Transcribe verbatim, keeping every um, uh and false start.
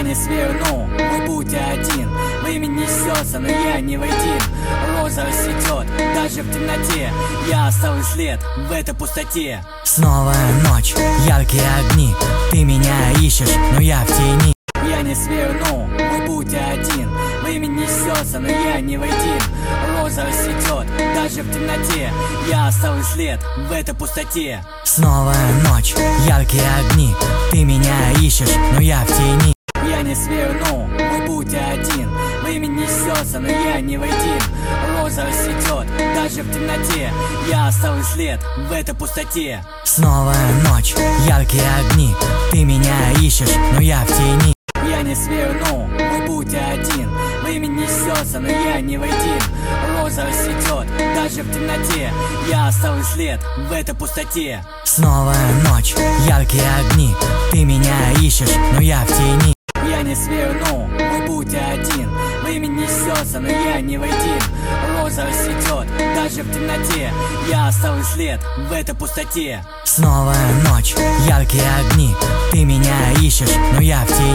не сверну, мой путь один. Время несется, но я не воедин. Роза расцветет, даже в темноте. Я оставлю след в этой пустоте. Снова ночь, яркие огни. Ты меня ищешь, но я в тени. Я не сверну, мой путь один. Время несется, но я не воедин. Роза расцветет, даже в темноте. Я оставлю след в этой пустоте. Снова ночь, яркие огни. Ты меня ищешь, но я в тени. Я не сверну, мой путь один. Время несется, но я не воедин. Роза расцветет, даже в темноте. Я оставлю след в этой пустоте. Снова ночь, яркие огни. Ты меня ищешь, но я в тени. Я не сверну, мой путь один. Время несется, но я не воедин. Роза расцветет, даже в темноте. Я оставлю след в этой пустоте. Снова ночь, яркие огни. Ты меня ищешь, но я в тени. Я не сверну, мой путь один. Время несется, но я не воедин. Роза расцветет, даже в темноте. Я оставлю след в этой пустоте. Снова ночь, яркие огни. Ты меня ищешь, но я в тени.